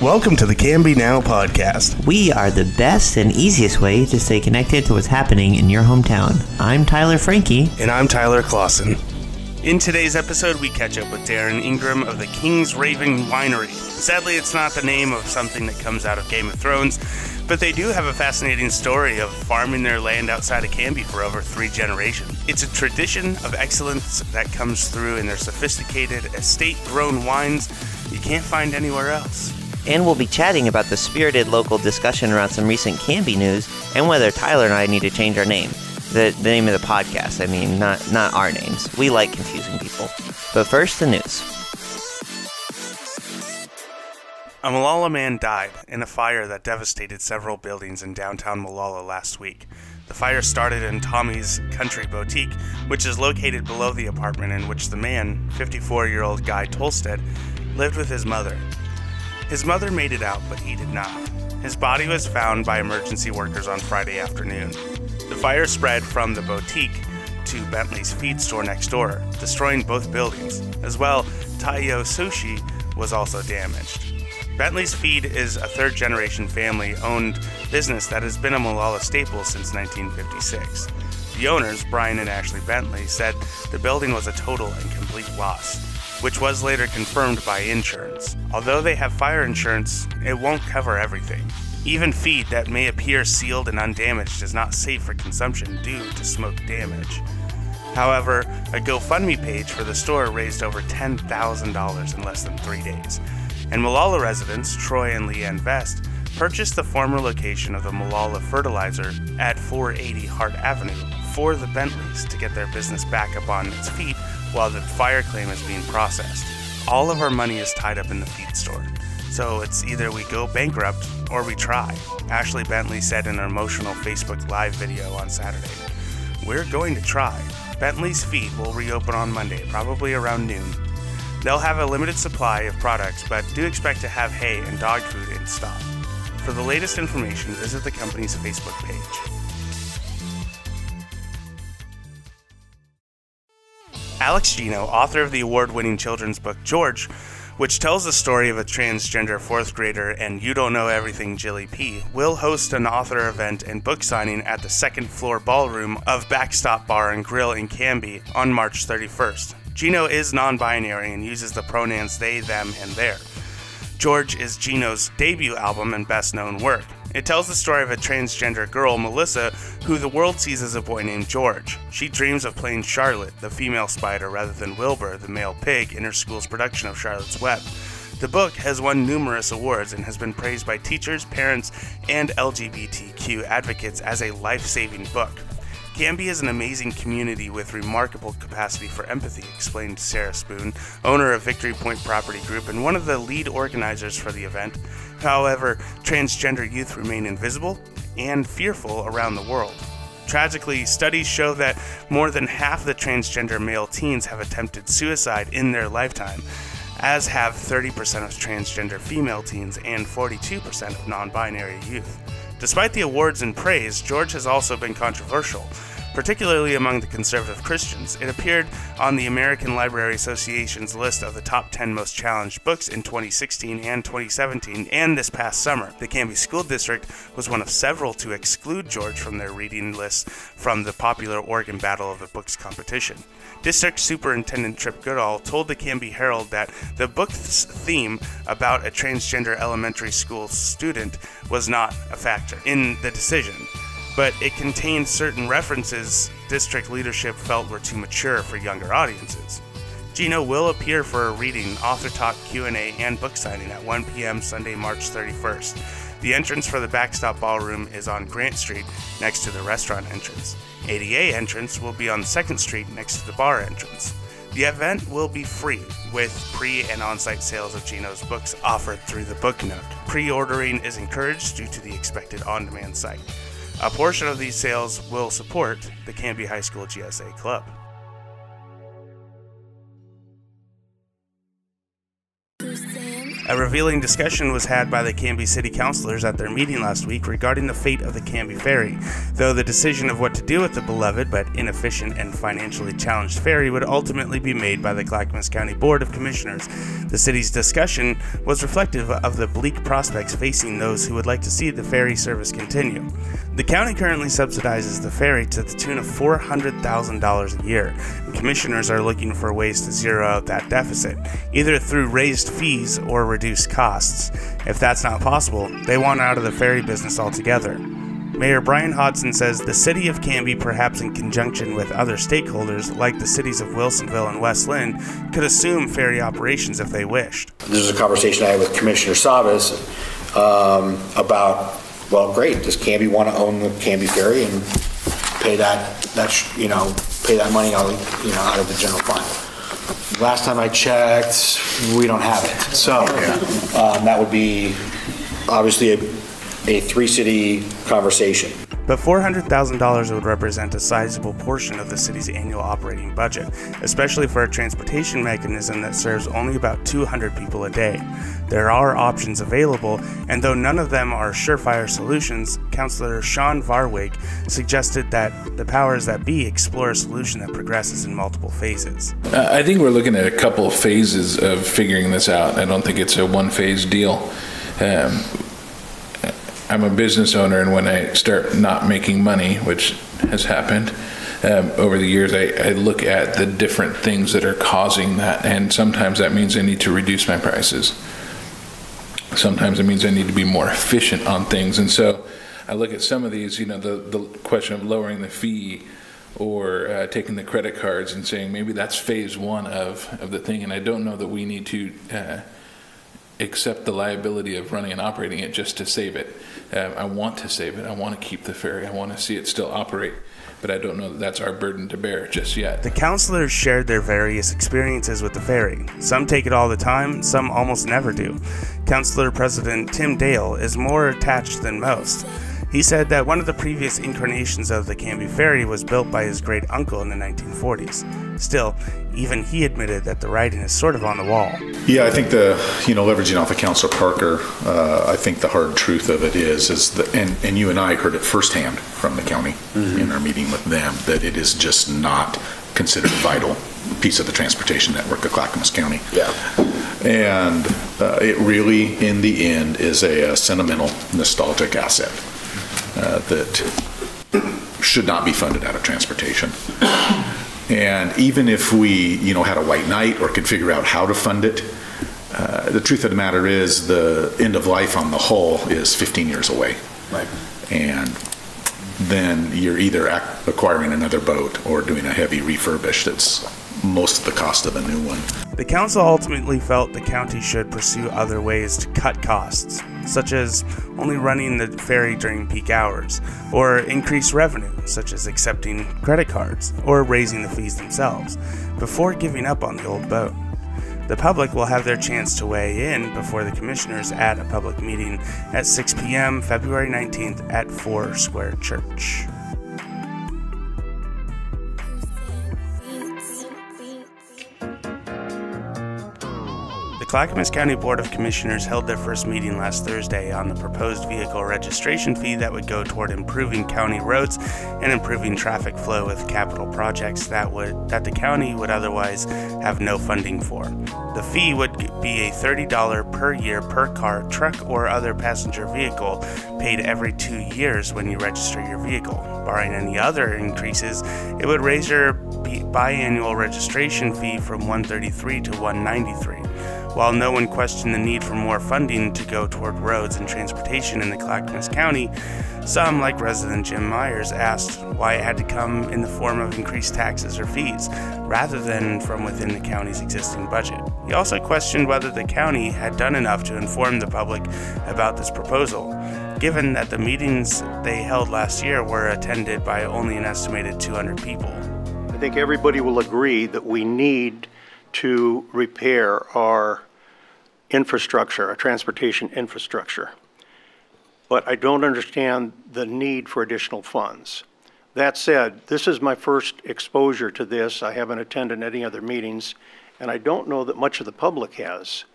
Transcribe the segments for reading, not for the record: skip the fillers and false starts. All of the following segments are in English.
Welcome to the Can Be Now podcast. We are the best and easiest way to stay connected to what's happening in your hometown. I'm Tyler Frankie. And I'm Tyler Clausen. In today's episode, we catch up with Darren Ingram of the King's Raven Winery. Sadly, it's not the name of something that comes out of Game of Thrones, but they do have a fascinating story of farming their land outside of Canby for over 3 generations. It's a tradition of excellence that comes through in their sophisticated, estate-grown wines you can't find anywhere else. And we'll be chatting about the spirited local discussion around some recent Canby news and whether Tyler and I need to change our name. The name of the podcast, I mean, not our names. We like confusing people. But first, the news. A Molalla man died in a fire that devastated several buildings in downtown Molalla last week. The fire started in Tommy's Country Boutique, which is located below the apartment in which the man, 54-year-old Guy Tolstead, lived with his mother. His mother made it out, but he did not. His body was found by emergency workers on Friday afternoon. The fire spread from the boutique to Bentley's feed store next door, destroying both buildings. As well, Taiyo Sushi was also damaged. Bentley's Feed is a third-generation family-owned business that has been a Molalla staple since 1956. The owners, Brian and Ashley Bentley, said the building was a total and complete loss, which was later confirmed by insurance. Although they have fire insurance, it won't cover everything. Even feed that may appear sealed and undamaged is not safe for consumption due to smoke damage. However, a GoFundMe page for the store raised over $10,000 in less than 3 days. And Molalla residents, Troy and Leanne Vest, purchased the former location of the Molalla Fertilizer at 480 Hart Avenue for the Bentleys to get their business back up on its feet while the fire claim is being processed. All of our money is tied up in the feed store, so it's either we go bankrupt or we try, Ashley Bentley said in an emotional Facebook Live video on Saturday. We're going to try. Bentley's Feed will reopen on Monday, probably around noon. They'll have a limited supply of products, but do expect to have hay and dog food in stock. For the latest information, visit the company's Facebook page. Alex Gino, author of the award-winning children's book George, which tells the story of a transgender 4th grader and You Don't Know Everything Jilly P, will host an author event and book signing at the second floor ballroom of Backstop Bar and Grill in Canby on March 31st. Gino is non-binary and uses the pronouns they, them, and their. George is Gino's debut album and best-known work. It tells the story of a transgender girl, Melissa, who the world sees as a boy named George. She dreams of playing Charlotte, the female spider, rather than Wilbur, the male pig, in her school's production of Charlotte's Web. The book has won numerous awards and has been praised by teachers, parents, and LGBTQ advocates as a life-saving book. Canby is an amazing community with remarkable capacity for empathy, explained Sarah Spoon, owner of Victory Point Property Group and one of the lead organizers for the event. However, transgender youth remain invisible and fearful around the world. Tragically, studies show that more than half the transgender male teens have attempted suicide in their lifetime, as have 30% of transgender female teens and 42% of non-binary youth. Despite the awards and praise, George has also been controversial, particularly among the conservative Christians. It appeared on the American Library Association's list of the top 10 most challenged books in 2016 and 2017, and this past summer. The Canby School District was one of several to exclude George from their reading list from the popular Oregon Battle of the Books competition. District Superintendent Trip Goodall told the Canby Herald that the book's theme about a transgender elementary school student was not a factor in the decision, but it contained certain references district leadership felt were too mature for younger audiences. Gino will appear for a reading, author talk, Q&A, and book signing at 1 p.m. Sunday, March 31st. The entrance for the Backstop Ballroom is on Grant Street, next to the restaurant entrance. ADA entrance will be on 2nd Street, next to the bar entrance. The event will be free, with pre- and on-site sales of Gino's books offered through the Book Nook. Pre-ordering is encouraged due to the expected on-demand site. A portion of these sales will support the Canby High School GSA Club. A revealing discussion was had by the Canby City Councilors at their meeting last week regarding the fate of the Canby Ferry, though the decision of what to do with the beloved but inefficient and financially challenged ferry would ultimately be made by the Clackamas County Board of Commissioners. The city's discussion was reflective of the bleak prospects facing those who would like to see the ferry service continue. The county currently subsidizes the ferry to the tune of $400,000 a year. The commissioners are looking for ways to zero out that deficit, either through raised fees or reduced costs. If that's not possible, they want out of the ferry business altogether. Mayor Brian Hodson says the city of Canby, perhaps in conjunction with other stakeholders like the cities of Wilsonville and West Linn, could assume ferry operations if they wished. This is a conversation I had with Commissioner Savas about, well, great, does Canby want to own the Canby Ferry and pay pay that money out of the general fund? Last time I checked, we don't have it. So that would be obviously a three-city conversation. But $400,000 would represent a sizable portion of the city's annual operating budget, especially for a transportation mechanism that serves only about 200 people a day. There are options available, and though none of them are surefire solutions, Councillor Sean Varwig suggested that the powers that be explore a solution that progresses in multiple phases. I think we're looking at a couple of phases of figuring this out. I don't think it's a one-phase deal. I'm a business owner, and when I start not making money, which has happened over the years, I look at the different things that are causing that, and sometimes that means I need to reduce my prices. Sometimes it means I need to be more efficient on things, and so I look at some of these, the question of lowering the fee or taking the credit cards and saying maybe that's phase one of the thing, and I don't know that we need to accept the liability of running and operating it just to save it. I want to save it. I want to keep the ferry. I want to see it still operate, but I don't know that that's our burden to bear just yet. The councilors shared their various experiences with the ferry. Some take it all the time, some almost never do. Councilor President Tim Dale is more attached than most. He said that one of the previous incarnations of the Canby Ferry was built by his great uncle in the 1940s. Still, even he admitted that the writing is sort of on the wall. Yeah, I think leveraging off of Councilor Parker, I think the hard truth of it is that, and you and I heard it firsthand from the county in our meeting with them, that it is just not considered a vital piece of the transportation network of Clackamas County. Yeah. And it really, in the end, is a sentimental, nostalgic asset that should not be funded out of transportation. And even if we, had a white knight or could figure out how to fund it, the truth of the matter is the end of life on the hull is 15 years away. Right. And then you're either acquiring another boat or doing a heavy refurbish that's most of the cost of a new one. The council ultimately felt the county should pursue other ways to cut costs, such as only running the ferry during peak hours, or increase revenue, such as accepting credit cards, or raising the fees themselves, before giving up on the old boat. The public will have their chance to weigh in before the commissioners at a public meeting at 6 p.m. February 19th at 4 Square Church. The Clackamas County Board of Commissioners held their first meeting last Thursday on the proposed vehicle registration fee that would go toward improving county roads and improving traffic flow with capital projects that the county would otherwise have no funding for. The fee would be a $30 per year per car, truck, or other passenger vehicle paid every 2 years when you register your vehicle. Barring any other increases, it would raise your biannual registration fee from $133 to $193. While no one questioned the need for more funding to go toward roads and transportation in the Clackamas County, some, like resident Jim Myers, asked why it had to come in the form of increased taxes or fees, rather than from within the county's existing budget. He also questioned whether the county had done enough to inform the public about this proposal, given that the meetings they held last year were attended by only an estimated 200 people. I think everybody will agree that we need to repair our infrastructure, our transportation infrastructure. But I don't understand the need for additional funds. That said, this is my first exposure to this. I haven't attended any other meetings, and I don't know that much of the public has.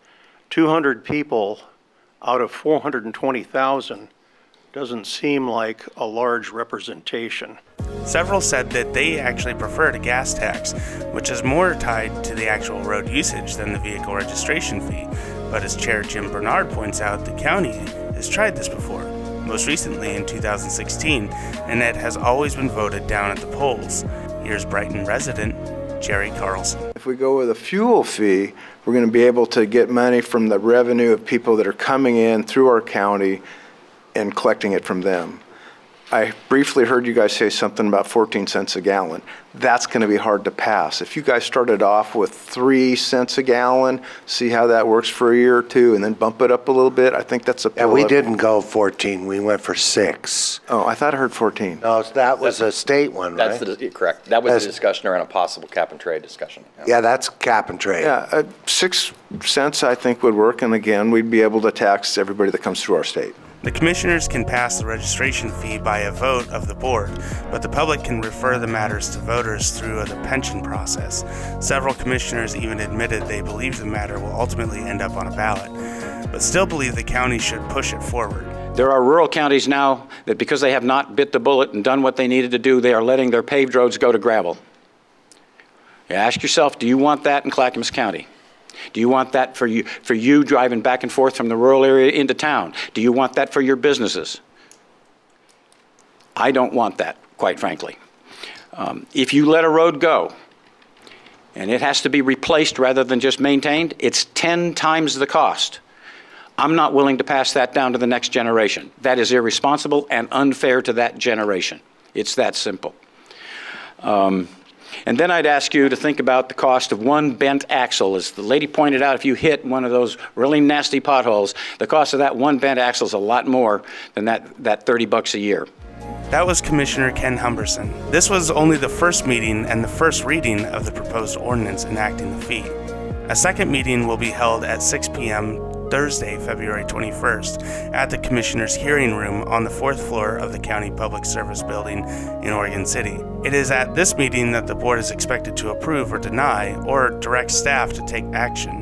200 people out of 420,000 doesn't seem like a large representation. Several said that they actually preferred a gas tax, which is more tied to the actual road usage than the vehicle registration fee. But as Chair Jim Bernard points out, the county has tried this before, most recently in 2016, and it has always been voted down at the polls. Here's Brighton resident Jerry Carlson. If we go with a fuel fee, we're going to be able to get money from the revenue of people that are coming in through our county and collecting it from them. I briefly heard you guys say something about 14 cents a gallon. That's going to be hard to pass. If you guys started off with 3 cents a gallon, see how that works for a year or two, and then bump it up a little bit, I think that's a And we didn't go 14, we went for 6. Oh, I thought I heard 14. No, that was a state one, right? That's correct. That was the discussion around a possible cap and trade discussion. Yeah, that's cap and trade. Yeah, 6 cents I think would work, and again, we'd be able to tax everybody that comes through our state. The commissioners can pass the registration fee by a vote of the board, but the public can refer the matters to voters through the pension process. Several commissioners even admitted they believe the matter will ultimately end up on a ballot, but still believe the county should push it forward. There are rural counties now that because they have not bit the bullet and done what they needed to do, they are letting their paved roads go to gravel. You ask yourself, do you want that in Clackamas County? Do you want that for you driving back and forth from the rural area into town? Do you want that for your businesses? I don't want that, quite frankly. If you let a road go and it has to be replaced rather than just maintained, it's 10 times the cost. I'm not willing to pass that down to the next generation. That is irresponsible and unfair to that generation. It's that simple. And then I'd ask you to think about the cost of one bent axle. As the lady pointed out, if you hit one of those really nasty potholes, the cost of that one bent axle is a lot more than that $30 a year. That was Commissioner Ken Humberson. This was only the first meeting and the first reading of the proposed ordinance enacting the fee. A second meeting will be held at 6 p.m. Thursday, February 21st, at the Commissioner's Hearing Room on the 4th floor of the County Public Service Building in Oregon City. It is at this meeting that the board is expected to approve or deny or direct staff to take action.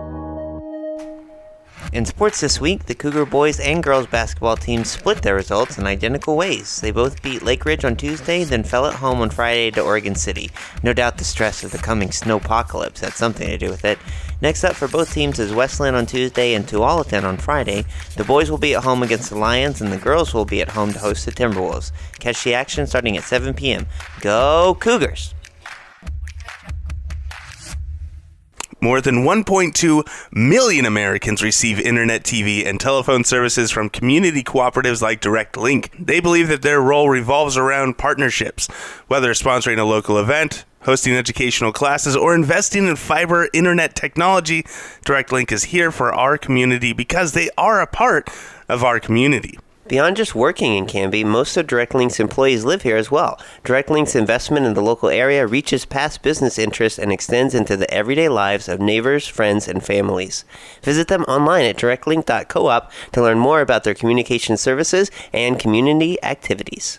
In sports this week, the Cougar boys and girls basketball teams split their results in identical ways. They both beat Lake Ridge on Tuesday, then fell at home on Friday to Oregon City. No doubt the stress of the coming snowpocalypse had something to do with it. Next up for both teams is Westland on Tuesday and Tualatin on Friday. The boys will be at home against the Lions, and the girls will be at home to host the Timberwolves. Catch the action starting at 7 p.m. Go Cougars! More than 1.2 million Americans receive internet, TV, and telephone services from community cooperatives like Direct Link. They believe that their role revolves around partnerships, whether sponsoring a local event, hosting educational classes, or investing in fiber internet technology. Direct Link is here for our community because they are a part of our community. Beyond just working in Canby, most of Direct Link's employees live here as well. Direct Link's investment in the local area reaches past business interests and extends into the everyday lives of neighbors, friends, and families. Visit them online at directlink.coop to learn more about their communication services and community activities.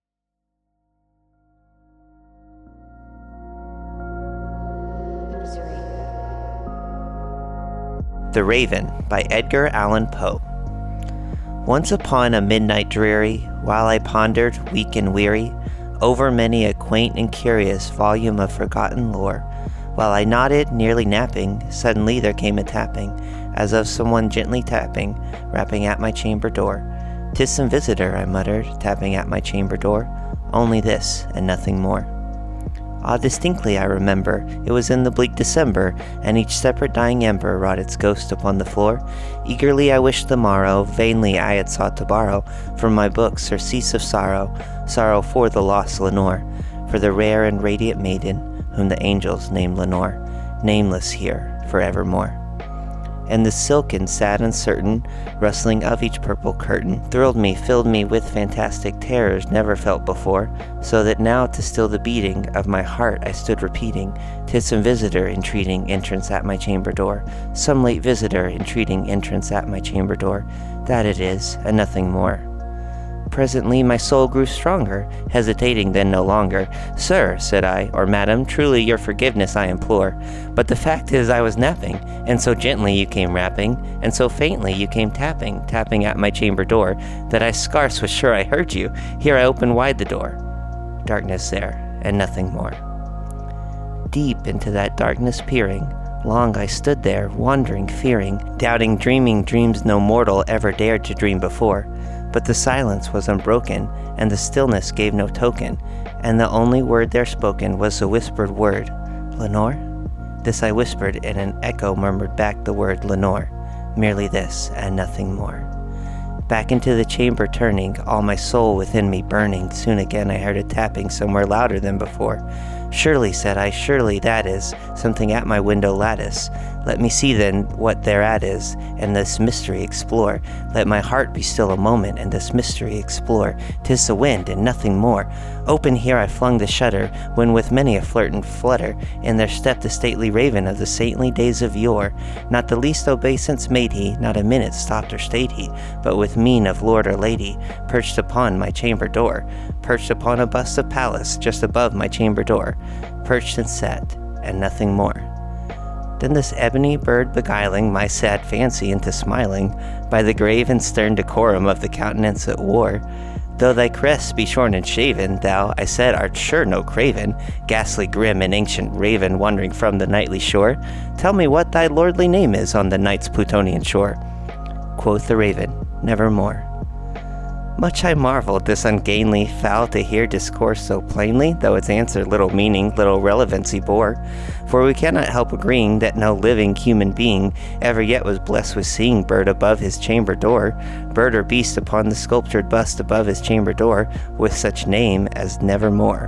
The Raven by Edgar Allan Poe. Once upon a midnight dreary, while I pondered, weak and weary, over many a quaint and curious volume of forgotten lore, while I nodded, nearly napping, suddenly there came a tapping, as of someone gently tapping, rapping at my chamber door. "'Tis some visitor," I muttered, tapping at my chamber door. "Only this, and nothing more." Ah, distinctly I remember, it was in the bleak December, and each separate dying ember wrought its ghost upon the floor. Eagerly I wished the morrow, vainly I had sought to borrow from my book surcease of sorrow, sorrow for the lost Lenore, for the rare and radiant maiden, whom the angels named Lenore, nameless here forevermore. And the silken, sad and certain rustling of each purple curtain thrilled me, filled me with fantastic terrors never felt before, so that now to still the beating of my heart I stood repeating, "'Tis some visitor entreating entrance at my chamber door, some late visitor entreating entrance at my chamber door, that it is, and nothing more." presently my soul grew stronger, hesitating then no longer. Sir, said I, or madam, truly your forgiveness I implore. But the fact is I was napping, and so gently you came rapping, and so faintly you came tapping at my chamber door, that I scarce was sure I heard you. Here I opened wide the door. Darkness there, and nothing more. Deep into that darkness peering, long I stood there, wondering, fearing, doubting, dreaming dreams no mortal ever dared to dream before. But the silence was unbroken, and the stillness gave no token, and the only word there spoken was the whispered word, Lenore? This I whispered, and an echo murmured back the word Lenore, merely this, and nothing more. Back into the chamber turning, all my soul within me burning, soon again I heard a tapping somewhere louder than before. Surely, said I, surely that is something at my window lattice. Let me see then what thereat is, and this mystery explore. Let my heart be still a moment, and this mystery explore. 'Tis the wind, and nothing more. Open here I flung the shutter, when with many a flirt and flutter, in there stepped the stately raven of the saintly days of yore. Not the least obeisance made he, not a minute stopped or stayed he, but with mien of lord or lady, perched upon my chamber door, perched upon a bust of Pallas, just above my chamber door, perched and sat, and nothing more. Then this ebony bird beguiling my sad fancy into smiling, by the grave and stern decorum of the countenance it wore, though thy crest be shorn and shaven, thou, I said, art sure no craven, ghastly grim and ancient raven wandering from the nightly shore. Tell me what thy lordly name is on the night's Plutonian shore. Quoth the raven, nevermore. Much I marveled this ungainly fowl to hear discourse so plainly, though its answer little meaning, little relevancy bore. For we cannot help agreeing that no living human being ever yet was blessed with seeing bird above his chamber door, bird or beast upon the sculptured bust above his chamber door, with such name as nevermore.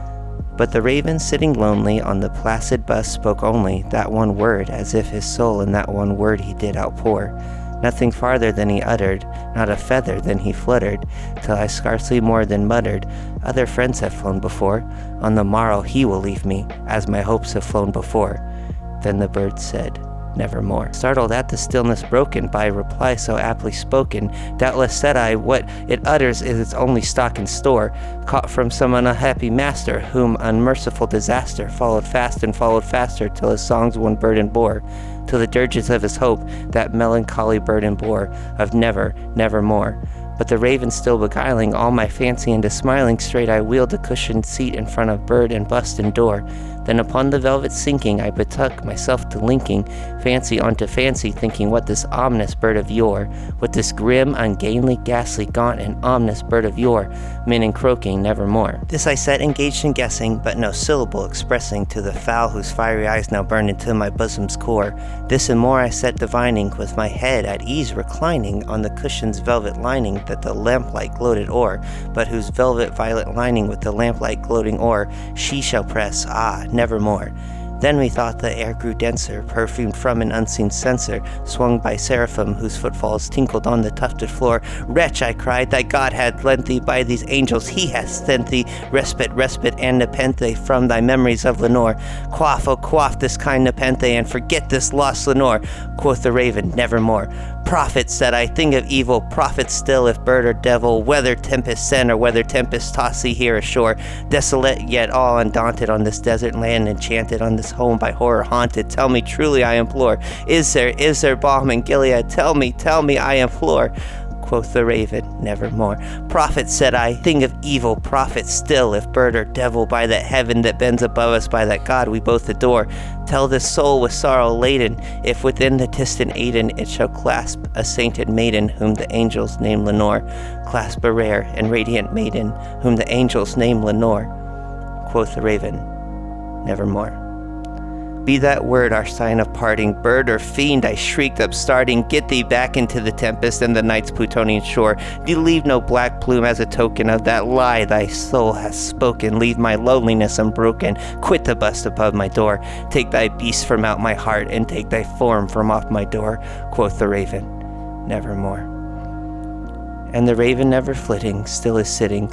But the raven sitting lonely on the placid bust spoke only that one word, as if his soul in that one word he did outpour. Nothing farther than he uttered, not a feather than he fluttered, till I scarcely more than muttered, other friends have flown before, on the morrow he will leave me, as my hopes have flown before. Then the bird said, nevermore. Startled at the stillness broken by a reply so aptly spoken, doubtless said I, what it utters is its only stock and store, caught from some unhappy master, whom unmerciful disaster followed fast and followed faster, till his songs one burden bore, till the dirges of his hope that melancholy burden bore, of never, nevermore. But the raven still beguiling all my fancy into smiling, straight I wheeled a cushioned seat in front of bird and bust and door. Then upon the velvet sinking, I betook myself to linking fancy onto fancy, thinking what this ominous bird of yore, what this grim, ungainly, ghastly, gaunt, and ominous bird of yore, meant in croaking nevermore. This I sat engaged in guessing, but no syllable expressing to the fowl whose fiery eyes now burned into my bosom's core. This and more I sat divining, with my head at ease reclining on the cushion's velvet lining that the lamplight gloated o'er, but whose velvet violet lining with the lamplight gloating o'er she shall press, nevermore. Then methought the air grew denser, perfumed from an unseen censer, swung by seraphim whose footfalls tinkled on the tufted floor. Wretch, I cried, thy God hath lent thee, by these angels he hath sent thee, respite, and nepenthe from thy memories of Lenore. Quaff, oh quaff this kind nepenthe, and forget this lost Lenore. Quoth the raven, nevermore. Prophet, said I, thing of evil, prophet still, if bird or devil, whether tempest send or whether tempest toss thee here ashore, desolate yet all undaunted on this desert land, enchanted on this home by horror haunted. Tell me truly, I implore, is there balm in Gilead? Tell me, I implore. Quoth the raven, nevermore. Prophet, said I, thing of evil, prophet still, if bird or devil, by that heaven that bends above us, by that God we both adore. Tell this soul with sorrow laden, if within the distant Aidenn it shall clasp a sainted maiden, whom the angels name Lenore. Clasp a rare and radiant maiden, whom the angels name Lenore. Quoth the raven, nevermore. Be that word our sign of parting, bird or fiend, I shrieked upstarting, get thee back into the tempest and the night's Plutonian shore. Do leave no black plume as a token of that lie thy soul hath spoken. Leave my loneliness unbroken, quit the bust above my door. Take thy beast from out my heart, and take thy form from off my door. Quoth the raven, nevermore. And the raven never flitting, still is sitting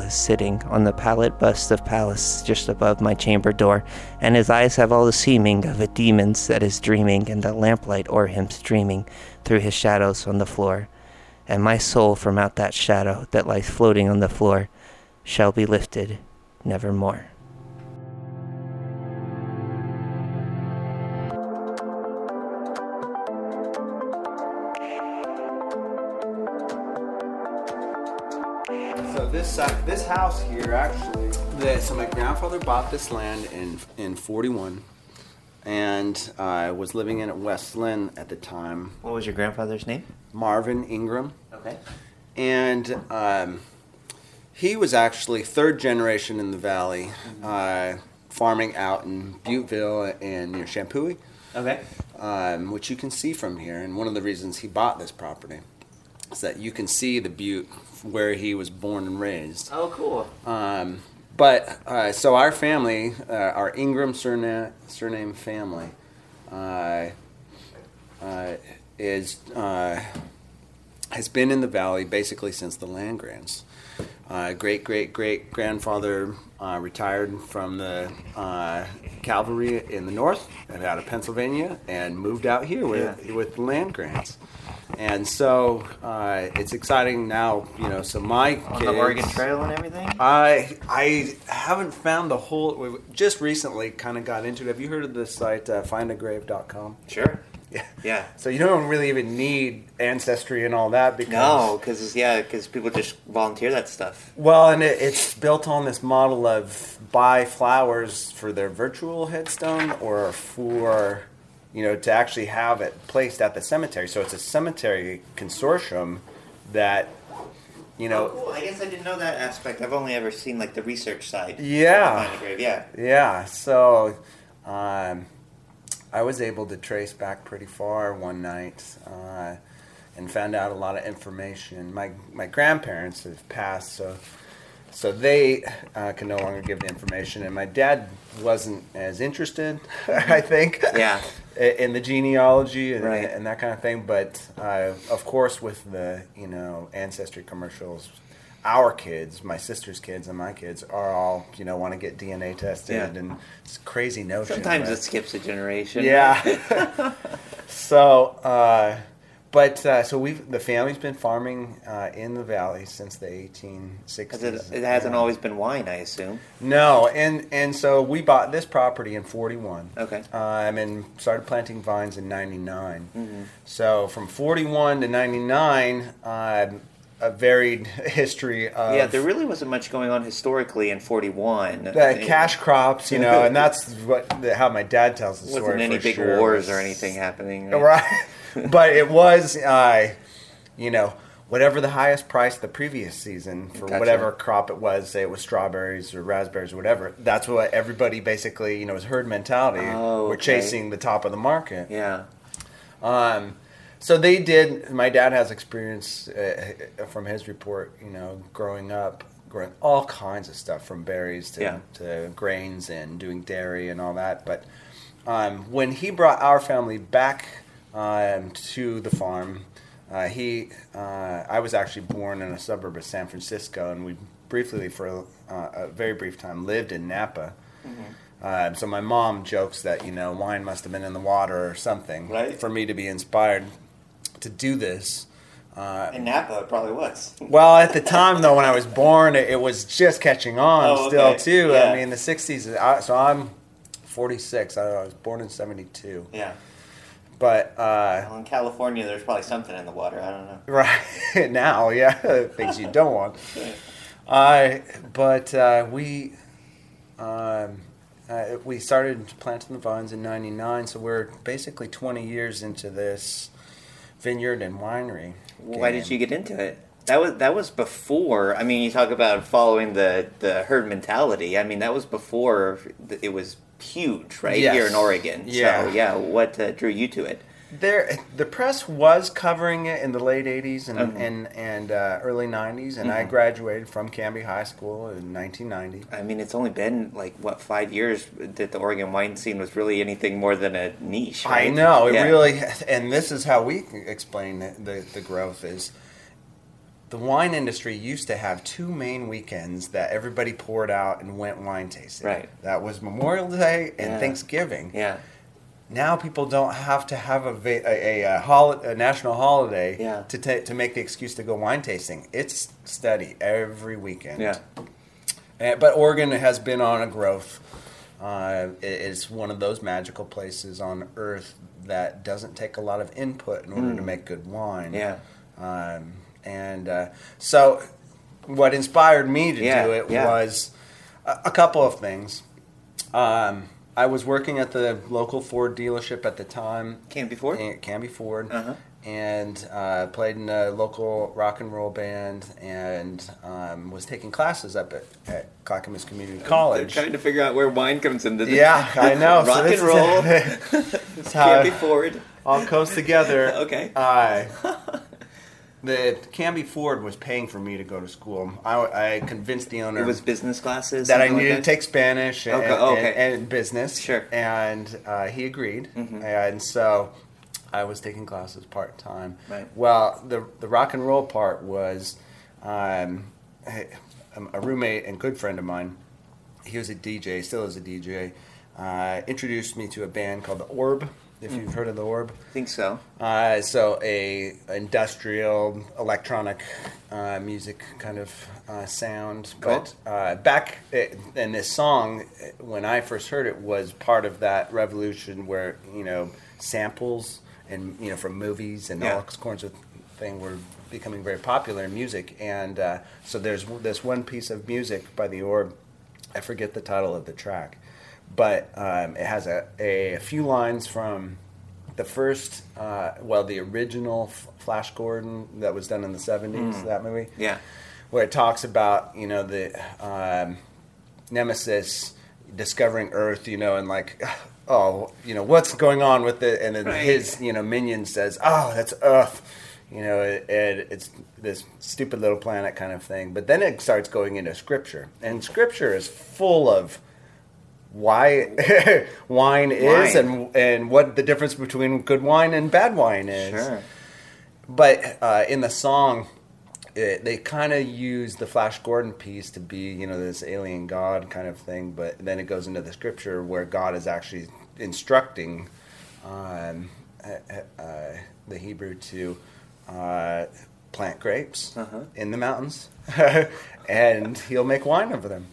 on the pallid bust of Pallas just above my chamber door, and his eyes have all the seeming of a demon's that is dreaming, and the lamplight o'er him streaming through his shadows on the floor. and my soul from out that shadow that lies floating on the floor shall be lifted nevermore. So this house here, actually, so my grandfather bought this land in 41, and I was living in West Lynn at the time. What was your grandfather's name? Marvin Ingram. Okay. And he was actually third generation in the valley, farming out in Butteville and near Champoeg. Okay. Which you can see from here. And one of the reasons he bought this property is that you can see the butte where he was born and raised. Oh, cool. So our family, our Ingram surname family, has been in the valley basically since the land grants. Great grandfather retired from the cavalry in the north and out of Pennsylvania and moved out here with the land grants. And so it's exciting now, so my kids... On the Oregon Trail and everything? I haven't found the whole... We just recently kind of got into it. Have you heard of the site findagrave.com? Sure. Yeah. So you don't really even need ancestry and all that because... No, because people just volunteer that stuff. Well, and it's built on this model of buy flowers for their virtual headstone or for... to actually have it placed at the cemetery. So it's a cemetery consortium that, Oh, cool. I guess I didn't know that aspect. I've only ever seen, the research side. Yeah. Find a grave, yeah. Yeah, so I was able to trace back pretty far one night and found out a lot of information. My grandparents have passed, so they can no longer give the information, and my dad wasn't as interested, I think, in the genealogy and that kind of thing. But of course, with the ancestry commercials, our kids, my sister's kids, and my kids are all want to get DNA tested, and it's a crazy notion. Sometimes it skips a generation. Yeah. So. So the family's been farming in the valley since the 1860s. It hasn't always been wine, I assume. No, and so we bought this property in 41. Okay. And started planting vines in 99. Mm-hmm. So from 41 to 99, a varied history of... Yeah, there really wasn't much going on historically in 41. Cash crops, and that's how my dad tells the story. Wasn't any big wars or anything happening. Right. But it was, whatever the highest price the previous season for whatever crop it was, say it was strawberries or raspberries or whatever, that's what everybody basically, it was herd mentality. We're chasing the top of the market. Yeah. So they did, my dad has experience from his report, growing all kinds of stuff from berries to grains and doing dairy and all that. But when he brought our family back to the farm, I was actually born in a suburb of San Francisco, and we briefly, for a very brief time, lived in Napa. Mm-hmm. So my mom jokes that, wine must have been in the water or something for me to be inspired to do this. In Napa, it probably was. Well, at the time, though, when I was born, it was just catching on too. Yeah. I mean, the 60s. So I'm 46. I was born in 72. Yeah. But in California, there's probably something in the water. I don't know. Right now, things you don't want. We started planting the vines in '99, so we're basically 20 years into this vineyard and winery. Why did you get into it? That was before. I mean, you talk about following the herd mentality. I mean, that was before it was huge, right? Yes. Here in Oregon. Yeah. So, what drew you to it? The press was covering it in the late 80s and early 90s, and I graduated from Canby High School in 1990. I mean, it's only been 5 years that the Oregon wine scene was really anything more than a niche, right? I know, it really, and this is how we explain the growth is, the wine industry used to have two main weekends that everybody poured out and went wine tasting. Right. That was Memorial Day and Thanksgiving. Yeah. now people don't have to have a national holiday to make the excuse to go wine tasting. It's steady every weekend. Yeah. But Oregon has been on a growth. It's one of those magical places on earth that doesn't take a lot of input in order to make good wine. Yeah. So what inspired me to do it was a couple of things. I was working at the local Ford dealership at the time. Canby Ford? Canby Ford. Uh-huh. And played in a local rock and roll band and was taking classes up at Clackamas Community College. They're trying to figure out where wine comes into this. Yeah, I know. Rock and roll. Canby Ford. All comes together. Okay. The Canby Ford was paying for me to go to school. I convinced the owner. It was business classes? That I needed to take Spanish and and business. Sure. And he agreed. Mm-hmm. And so I was taking classes part-time. Right. Well, the rock and roll part was a roommate and good friend of mine. He was a DJ, still is a DJ. Introduced me to a band called The Orb. If you've heard of The Orb. I think so. So a industrial electronic music kind of sound. Cool. But back in this song, when I first heard it, was part of that revolution where, samples and, from movies and all kinds of things were becoming very popular in music. And so there's this one piece of music by The Orb. I forget the title of the track. But it has a few lines from the first, the original Flash Gordon that was done in the 70s, that movie. Yeah. Where it talks about, the Nemesis discovering Earth, and like, what's going on with it? And then his, minion says, oh, that's Earth. It's this stupid little planet kind of thing. But then it starts going into Scripture. And Scripture is full of wine is and what the difference between good wine and bad wine is. Sure. But in the song, they kind of use the Flash Gordon piece to be, this alien god kind of thing. But then it goes into the scripture where God is actually instructing the Hebrew to plant grapes in the mountains. And he'll make wine of them.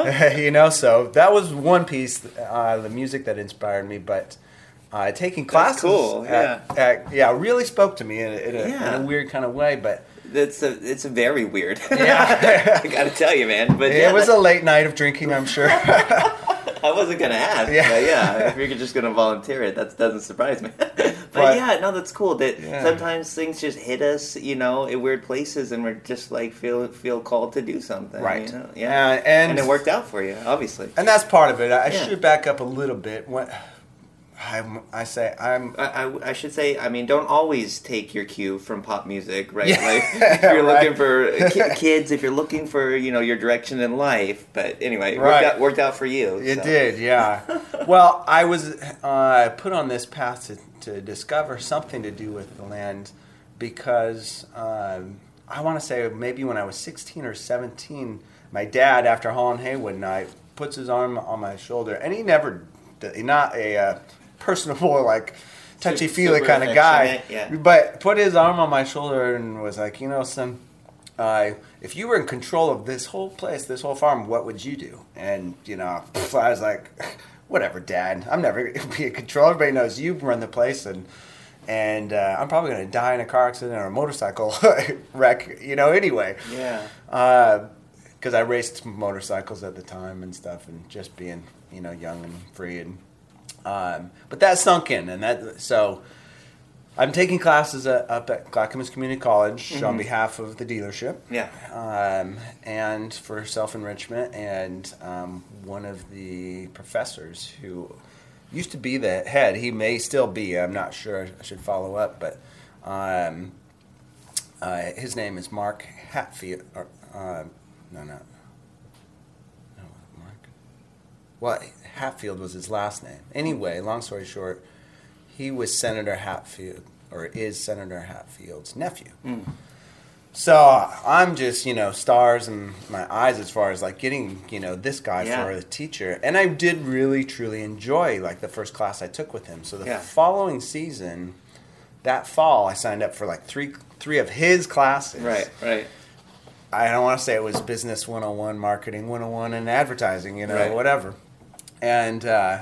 So that was one piece, the music that inspired me. But taking classes, that's cool. Really spoke to me in a weird kind of way. But it's a very weird. Yeah, I got to tell you, man. But it was a late night of drinking, I'm sure. I wasn't gonna ask. But if you're just gonna volunteer it, that doesn't surprise me. But that's cool. That sometimes things just hit us, in weird places, and we're just like feel called to do something. Right. And it worked out for you, obviously. And that's part of it. I should back up a little bit. I should say, don't always take your cue from pop music, right? Like, if you're looking for kids, if you're looking for, your direction in life. But anyway, it worked out for you. It did, yeah. Well, I was put on this path to discover something to do with the land because I want to say maybe when I was 16 or 17, my dad, after hauling hay one night, puts his arm on my shoulder, and he not a personable, like, touchy-feely kind of guy, but put his arm on my shoulder and was like, son, if you were in control of this whole place, this whole farm, what would you do? And, I was like, whatever, Dad. I'm never going to be in control. Everybody knows you run the place, and I'm probably going to die in a car accident or a motorcycle wreck, anyway. Yeah. Because I raced motorcycles at the time and stuff, and just being, young and free, and but that sunk in, and so I'm taking classes up at Clackamas Community College on behalf of the dealership. Yeah. And for self-enrichment, and one of the professors who used to be the head, he may still be, I'm not sure, I should follow up, but his name is Mark Hatfield. Mark. Well, Hatfield was his last name. Anyway, long story short, he was Senator Hatfield, or is Senator Hatfield's nephew. So I'm just, stars in my eyes as far as like getting, this guy for a teacher. And I did really, truly enjoy like the first class I took with him. So the following season, that fall, I signed up for like three of his classes. Right. I don't want to say it was business 101, marketing 101, and advertising, whatever. And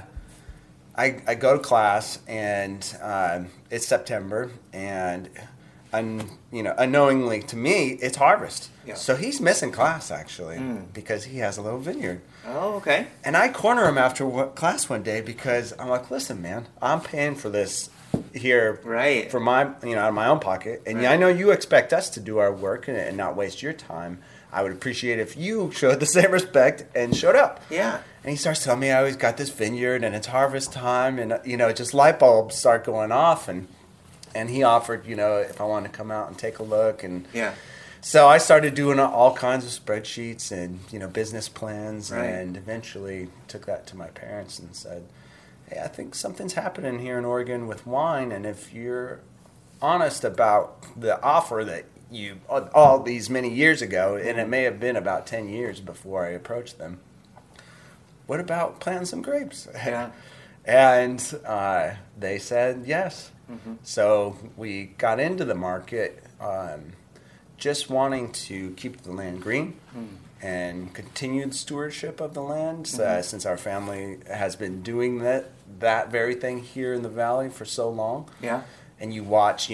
I go to class, and it's September, and unknowingly to me, it's harvest. Yeah. So he's missing class, actually, because he has a little vineyard. Oh, okay. And I corner him after class one day because I'm like, listen, man, I'm paying for this here for my, out of my own pocket. And I know you expect us to do our work and not waste your time. I would appreciate if you showed the same respect and showed up. Yeah. And he starts telling me how he's got this vineyard and it's harvest time and, just light bulbs start going off. And he offered, if I wanted to come out and take a look. And so I started doing all kinds of spreadsheets and, business plans and eventually took that to my parents and said, hey, I think something's happening here in Oregon with wine. And if you're honest about the offer that you, all these many years ago, and it may have been about 10 years before I approached them, what about planting some grapes? Yeah. And they said yes. Mm-hmm. So we got into the market just wanting to keep the land green and continue the stewardship of the land since our family has been doing that very thing here in the valley for so long. Yeah. And you watch,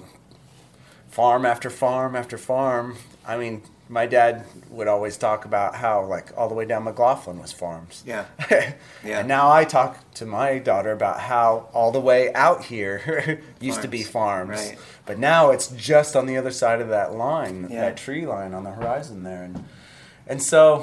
farm after farm after farm. I mean, my dad would always talk about how, like, all the way down McLaughlin was farms. Yeah. And now I talk to my daughter about how all the way out here used to be farms. Right. But now it's just on the other side of that line, that tree line on the horizon there. And so,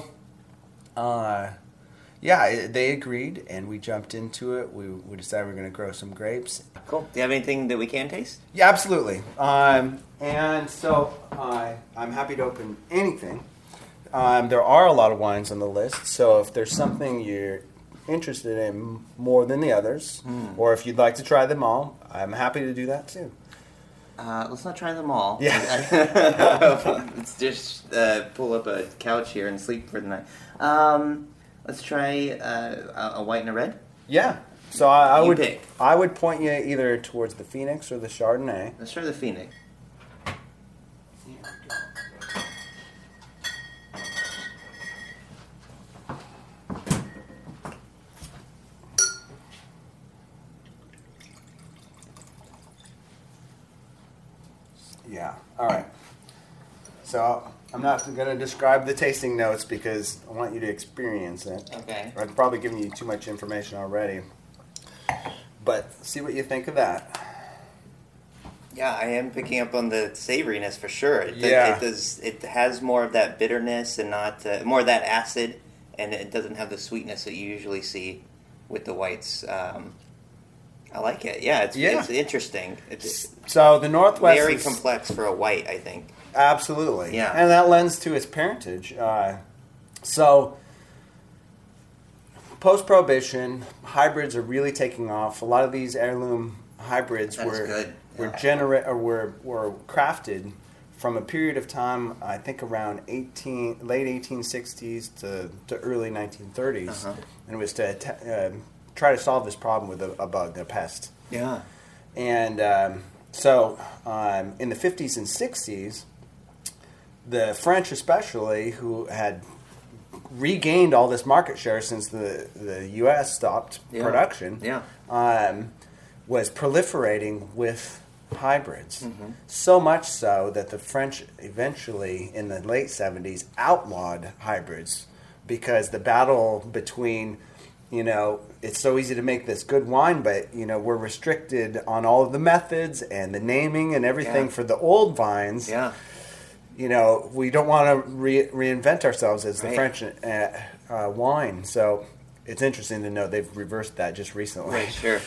they agreed, and we jumped into it. We decided we were going to grow some grapes. Cool. Do you have anything that we can taste? Yeah, absolutely. And so I'm happy to open anything. There are a lot of wines on the list, so if there's something you're interested in more than the others, or if you'd like to try them all, I'm happy to do that too. Let's not try them all. Yeah. Let's just pull up a couch here and sleep for the night. Let's try a white and a red. Yeah. So I would point you either towards the Phoenix or the Chardonnay. Let's try the Phoenix. Yeah. All right. So I'm not going to describe the tasting notes because I want you to experience it. Okay. I've probably given you too much information already. But see what you think of that. Yeah, I am picking up on the savoriness for sure. It has more of that bitterness and not more of that acid, and it doesn't have the sweetness that you usually see with the whites. I like it. Yeah, it's interesting. It's so the Northwest very is complex for a white, I think. Absolutely. Yeah. And that lends to its parentage. So post-Prohibition, hybrids are really taking off. A lot of these heirloom hybrids were crafted from a period of time, I think around late 1860s to early 1930s. And it was to try to solve this problem with a bug, a pest. Yeah. And so in the 50s and 60s, the French especially, who had regained all this market share since the U.S. stopped production, was proliferating with hybrids. So much so that the French eventually, in the late 70s, outlawed hybrids because the battle between, it's so easy to make this good wine, but, we're restricted on all of the methods and the naming and everything for the old vines. Yeah. We don't want to reinvent ourselves as the French wine. So it's interesting to know they've reversed that just recently. Right, sure.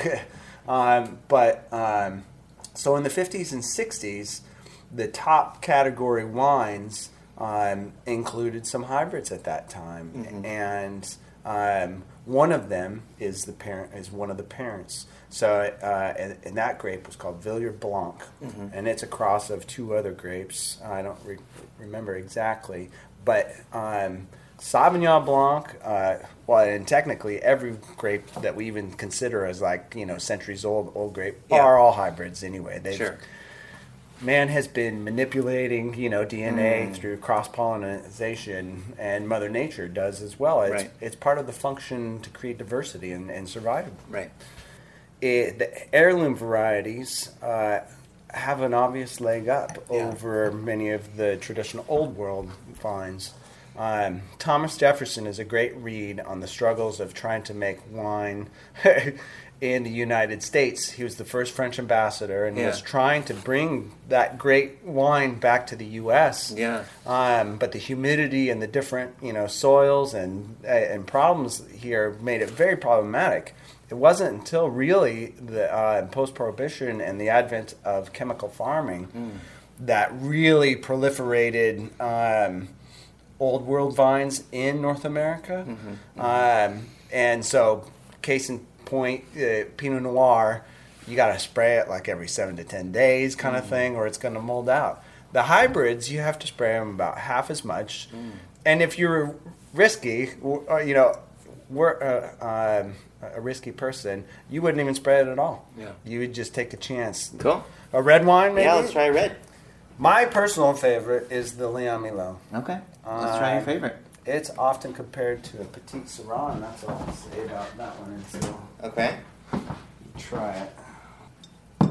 So in the 50s and 60s, the top category wines included some hybrids at that time. And One of them is one of the parents. So, and that grape was called Villiers Blanc, and it's a cross of two other grapes. I don't remember exactly, but Sauvignon Blanc. And technically, every grape that we even consider as centuries old grape are all hybrids anyway. Man has been manipulating, DNA through cross-pollination, and Mother Nature does as well. It's part of the function to create diversity and survival. Right. The heirloom varieties have an obvious leg up over many of the traditional Old World vines. Thomas Jefferson is a great read on the struggles of trying to make wine in the United States. He was the first French ambassador, and he was trying to bring that great wine back to the U.S. But the humidity and the different soils and problems here made it very problematic. It wasn't until really the post-Prohibition and the advent of chemical farming that really proliferated Old World vines in North America. And so, case in point, Pinot Noir, you got to spray it like every 7 to 10 days kind of thing, or it's going to mold out. The hybrids, you have to spray them about half as much. And if you're risky, a risky person, you wouldn't even spray it at all. You would just take a chance. Cool. A red wine, maybe? Yeah, let's try red. My personal favorite is the Leon Milo. Okay. Let's try your favorite. It's often compared to a Petit Syrah, and that's all I'll say about that one. So okay. Try it.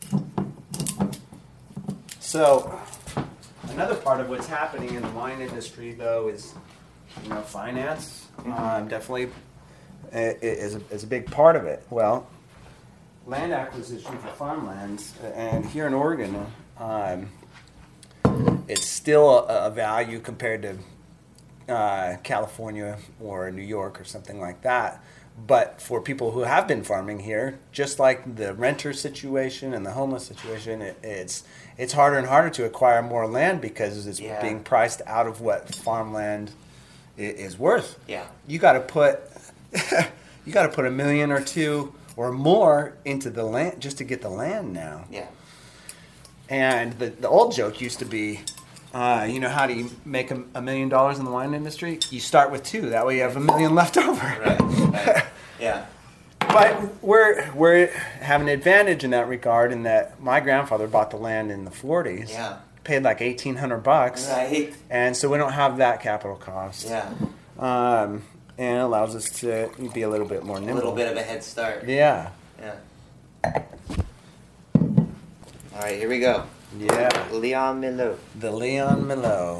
So, another part of what's happening in the wine industry, though, is finance. Definitely is a big part of it. Well, land acquisition for farmlands, and here in Oregon, it's still a value compared to California or New York or something like that. But for people who have been farming here, just like the renter situation and the homeless situation, it's harder and harder to acquire more land because it's being priced out of what farmland is worth. You got to put $1 million or $2 million or more into the land just to get the land now. And the old joke used to be, how do you make $1 million in the wine industry? You start with 2. That way you have $1 million left over. Right. But we're have an advantage in that regard in that my grandfather bought the land in the 40s. Paid like $1,800. Right. And so we don't have that capital cost. And it allows us to be a little bit more nimble. A little bit of a head start. All right, here we go. Leon Milo. The Leon Milo.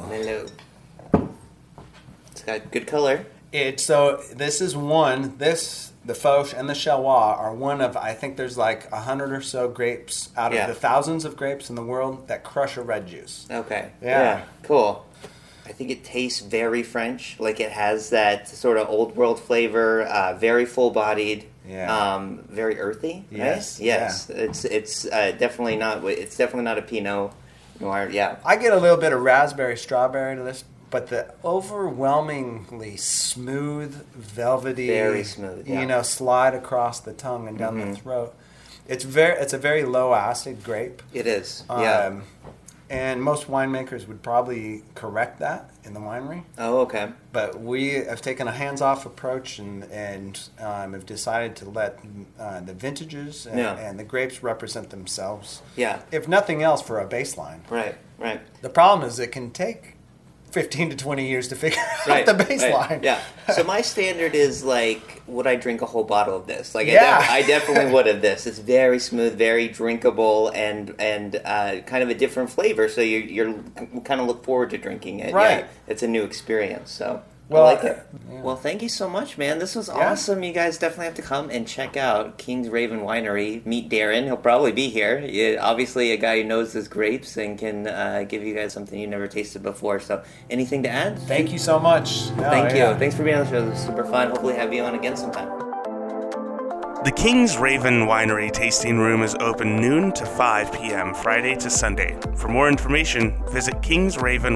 It's got good color. This is one. The Foch and the Chalois are one of, I think there's like 100 or so grapes out of the thousands of grapes in the world that crush a red juice. Okay. Yeah. Cool. I think it tastes very French. Like it has that sort of old world flavor, very full bodied. Very earthy. Yes. Right? Yes. It's definitely not a Pinot Noir. I get a little bit of raspberry, strawberry to this, but the overwhelmingly smooth, velvety, very smooth. Slide across the tongue and down the throat. It's a very low acid grape. It is. And most winemakers would probably correct that in the winery. Oh, okay. But we have taken a hands-off approach and have decided to let the vintages and the grapes represent themselves. If nothing else, for a baseline. Right. The problem is it can take 15 to 20 years to figure out the baseline. So my standard is like, would I drink a whole bottle of this? Like, I definitely would of this. It's very smooth, very drinkable, and kind of a different flavor. So you're kind of look forward to drinking it. Right. It's a new experience. So Well, I like it. Yeah. Well, thank you so much, man. This was awesome. You guys definitely have to come and check out King's Raven Winery. Meet Darren. He'll probably be here. Obviously, a guy who knows his grapes and can give you guys something you never tasted before. So, anything to add? Thank you so much. Thank you. Thanks for being on the show. This was super fun. Hopefully have you on again sometime. The King's Raven Winery tasting room is open noon to 5 p.m. Friday to Sunday. For more information, visit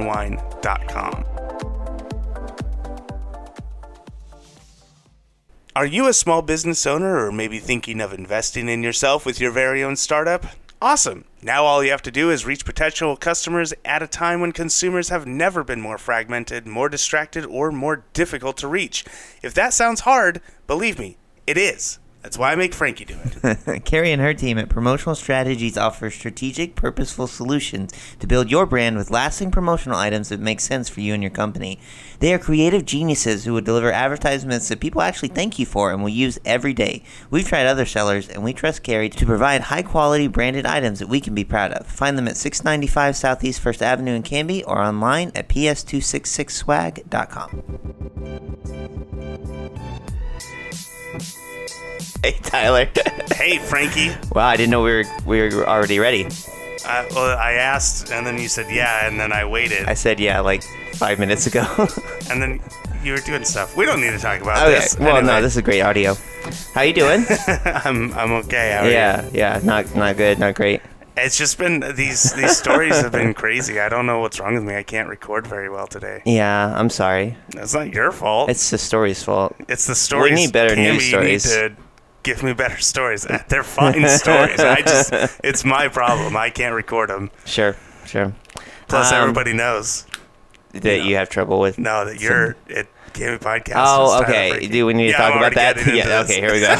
kingsravenwine.com. Are you a small business owner or maybe thinking of investing in yourself with your very own startup? Awesome! Now all you have to do is reach potential customers at a time when consumers have never been more fragmented, more distracted, or more difficult to reach. If that sounds hard, believe me, it is. That's why I make Frankie do it. Carrie and her team at Promotional Strategies offer strategic, purposeful solutions to build your brand with lasting promotional items that make sense for you and your company. They are creative geniuses who will deliver advertisements that people actually thank you for and will use every day. We've tried other sellers, and we trust Carrie to provide high-quality branded items that we can be proud of. Find them at 695 Southeast 1st Avenue in Canby or online at ps266swag.com. Hey, Tyler. Hey, Frankie. Wow, I didn't know we were already ready. Well, I asked, and then you said yeah, and then I waited. I said yeah like 5 minutes ago. And then you were doing stuff. We don't need to talk about Okay. this. Well, Anyway. no, this is great audio. How you doing? I'm okay. How are you? Yeah, not good, not great. It's just been these stories have been crazy. I don't know what's wrong with me. I can't record very well today. Yeah, I'm sorry. It's not your fault. It's the story's fault. It's the stories. We need better news stories. You need to give me better stories. They're fine stories. It's my problem. I can't record them. Sure. Plus, everybody knows that you have trouble with. No, that you're at Gaming Podcast. Oh, okay. Do we need to talk about that? Yeah. Okay. Here we go.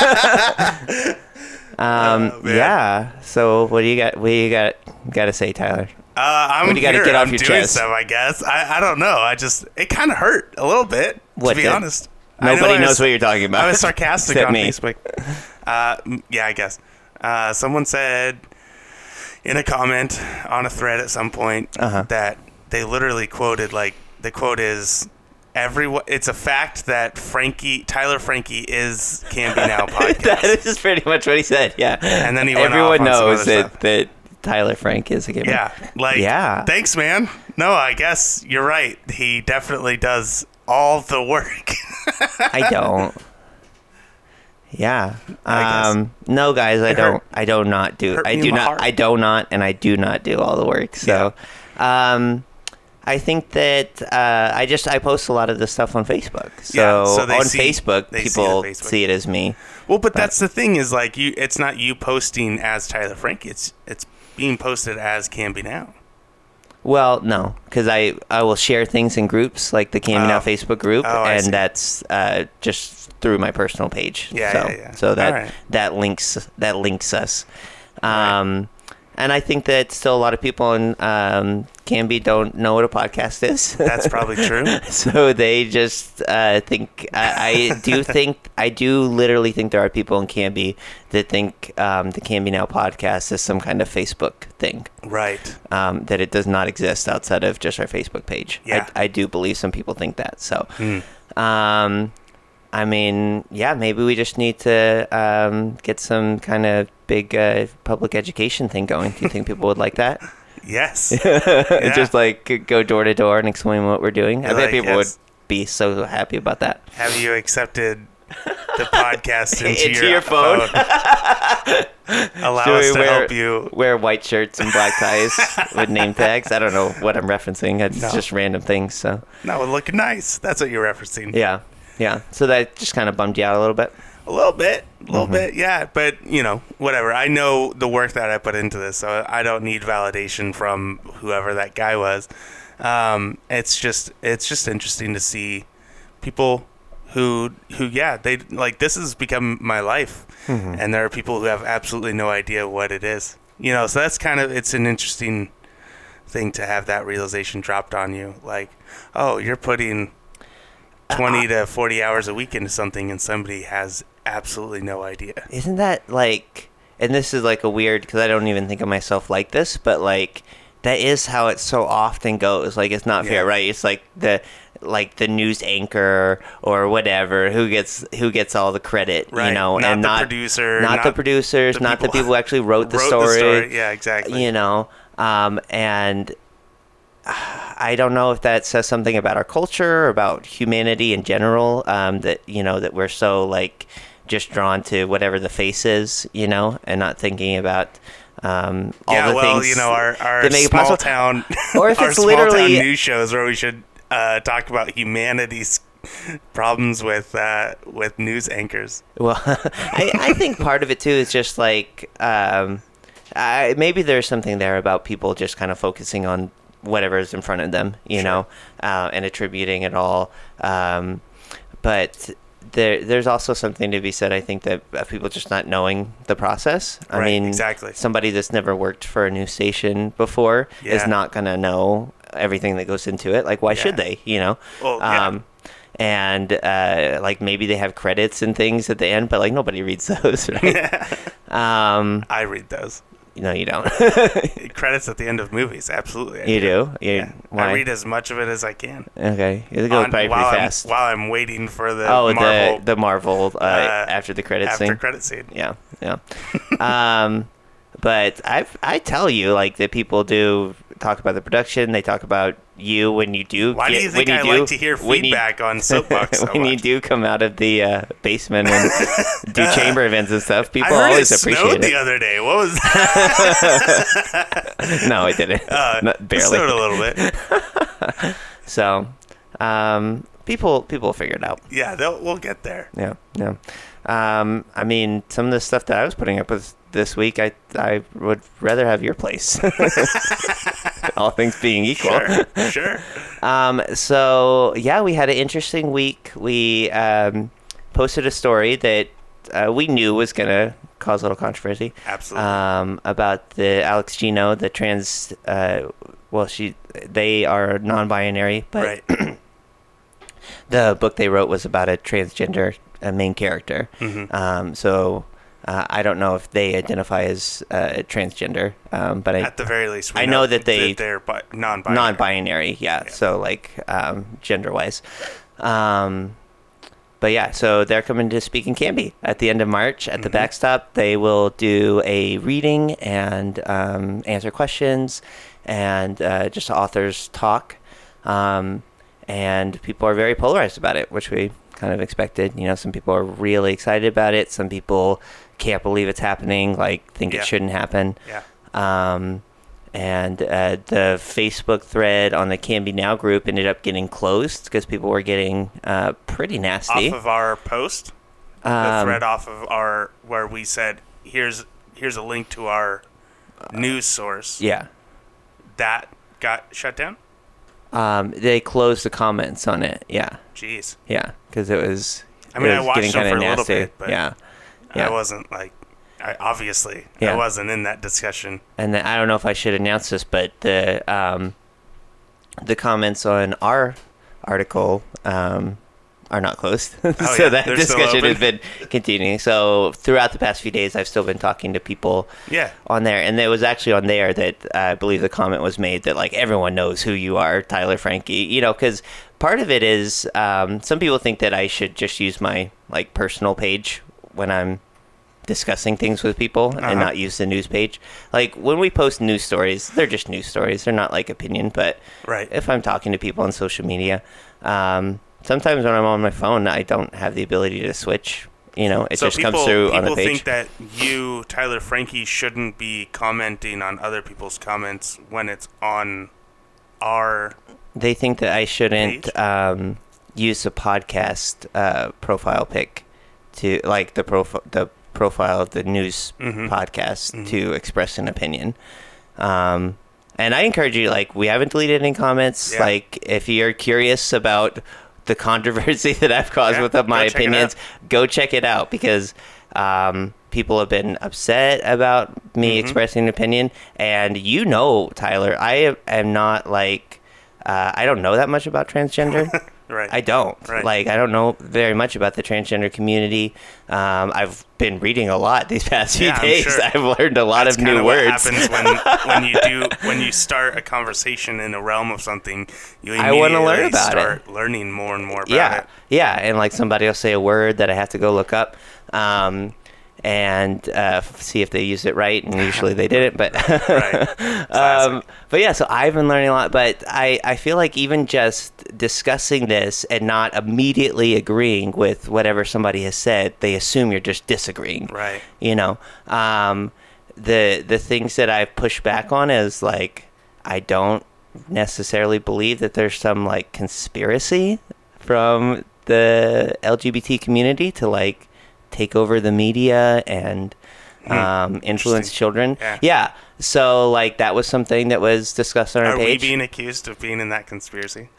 Yeah. So what do you got? What do you got to say, Tyler? What do you got to get off your chest? Stuff, I guess. I don't know. It kind of hurt a little bit. What, to be honest. Nobody knows what you're talking about. I was sarcastic Except on me. Facebook. Yeah, I guess. Someone said in a comment on a thread at some point that they literally quoted, like, the quote is, it's a fact that Tyler Frankie is Canby Now podcast. That is pretty much what he said, yeah. And then he went Everyone off on knows some other stuff. that Tyler Frank is a gamer. Yeah. Thanks, man. No, I guess you're right. He definitely does all the work. I don't. Yeah. No, guys, I do not do all the work. So, I think that I post a lot of this stuff on Facebook. So on Facebook, people see it as me. Well, but that's the thing is, like, it's not you posting as Tyler Frank. It's being posted as Canby Now. Well, no, because I will share things in groups like the Canby Now Facebook group, and that's just through my personal page. So that links us. And I think that still a lot of people in Canby don't know what a podcast is. That's probably true. So they just think I do literally think there are people in Canby that think the Canby Now podcast is some kind of Facebook thing. Right. That it does not exist outside of just our Facebook page. Yeah. I do believe some people think that. So, I mean, yeah, maybe we just need to get some kind of big public education thing going. Do you think people would like that? Yes. Just like go door to door and explain what we're doing. I bet people would be so happy about that. Have you accepted the podcast into your phone? Allow us to help you. Wear white shirts and black ties with name tags. I don't know what I'm referencing. It's just random things. So. No, it looking nice. That's what you're referencing. Yeah. So that just kind of bummed you out a little bit? A little bit, yeah. But, whatever. I know the work that I put into this, so I don't need validation from whoever that guy was. It's just interesting to see people who they like, this has become my life. And there are people who have absolutely no idea what it is. So that's it's an interesting thing to have that realization dropped on you. Like, oh, you're putting 20 to 40 hours a week into something and somebody has absolutely no idea. Isn't that like, and this is like a weird, because I don't even think of myself like this, but like that is how it so often goes. Like, it's not fair, right? It's like the news anchor or whatever who gets all the credit, right. And not the producer, not the producers, not the people who actually wrote the story. Yeah, exactly. And I don't know if that says something about our culture, about humanity in general, that we're so like just drawn to whatever the face is, and not thinking about all the things our that make small town, or if our it's small literally town news shows where we should talk about humanity's problems with news anchors. Well, I think part of it too is just like maybe there's something there about people just kind of focusing on whatever is in front of them, you know, and attributing it all. But there's also something to be said, I think, that people just not knowing the process. I mean, exactly. Somebody that's never worked for a news station before is not going to know everything that goes into it. Like, why should they, you know? Well, and like maybe they have credits and things at the end, but like nobody reads those, right? I read those. No, you don't. Credits at the end of movies, absolutely. You do? Why? I read as much of it as I can. Okay, it goes by pretty fast. While I'm waiting for the Marvel. the Marvel after the credits scene. After credit scene. Yeah. But I tell you, like, that people do talk about the production. They talk about you when you do. Why do you think I like to hear feedback on Soapbox so when much? you do come out of the basement and do chamber events and stuff, people always appreciate it. I heard it snowed the other day. What was that? No, it didn't. Barely. It snowed a little bit. So, people will figure it out. Yeah, we'll get there. Yeah. I mean, some of the stuff that I was putting up with this week, I would rather have your place. All things being equal. Sure. So, yeah, we had an interesting week. We posted a story that we knew was going to cause a little controversy. Absolutely. About the Alex Gino, the trans, they are non-binary, but the book they wrote was about a transgender main character. Mm-hmm. So I don't know if they identify as transgender, but at the very least, I know that they're non-binary. Non-binary, yeah. So like gender-wise. But yeah, so they're coming to speak in Canby at the end of March at the Backstop. They will do a reading and answer questions and just authors talk. And people are very polarized about it, which we kind of expected. You know, some people are really excited about it. Some people can't believe it's happening, like think it shouldn't happen. Yeah. And the Facebook thread on the Canby Now group ended up getting closed because people were getting pretty nasty. Off of our post? The thread off of our, where we said, here's a link to our news source. Yeah. That got shut down? They closed the comments on it. Yeah. Jeez. Yeah, because it was. I mean, I watched it for a little bit, but yeah. I wasn't like. I wasn't in that discussion. And then, I don't know if I should announce this, but the comments on our article are not closed. So that discussion has been continuing. So throughout the past few days, I've still been talking to people on there. And it was actually on there that I believe the comment was made that, like, everyone knows who you are, Tyler Franke. You know, because part of it is some people think that I should just use my, like, personal page when I'm discussing things with people and not use the news page. Like, when we post news stories, they're just news stories. They're not, like, opinion. But if I'm talking to people on social media, sometimes when I'm on my phone, I don't have the ability to switch. You know, it just comes through on the page. People think that you, Tyler Franke, shouldn't be commenting on other people's comments when it's on our They think that I shouldn't use the podcast profile pic to, like, the profile of the news podcast to express an opinion. And I encourage you, like, we haven't deleted any comments. Like, if you're curious about the controversy that I've caused with my opinions, go check it out, because people have been upset about me expressing an opinion. And you know, Tyler, I am not, like, I don't know that much about transgender. I don't. Like, I don't know very much about the transgender community. I've been reading a lot these past few days. Sure. I've learned a lot of new words. What happens when you start a conversation in a realm of something, you immediately start learning more and more about it. Yeah, and like somebody will say a word that I have to go look up. And see if they used it right, and usually they didn't. But but yeah, so I've been learning a lot. But I feel like even just discussing this and not immediately agreeing with whatever somebody has said, they assume you're just disagreeing. Right. You know, the things that I've pushed back on is, like, I don't necessarily believe that there's some, like, conspiracy from the LGBT community to like take over the media and influence children. Yeah. So like that was something that was discussed on our page. Are we being accused of being in that conspiracy?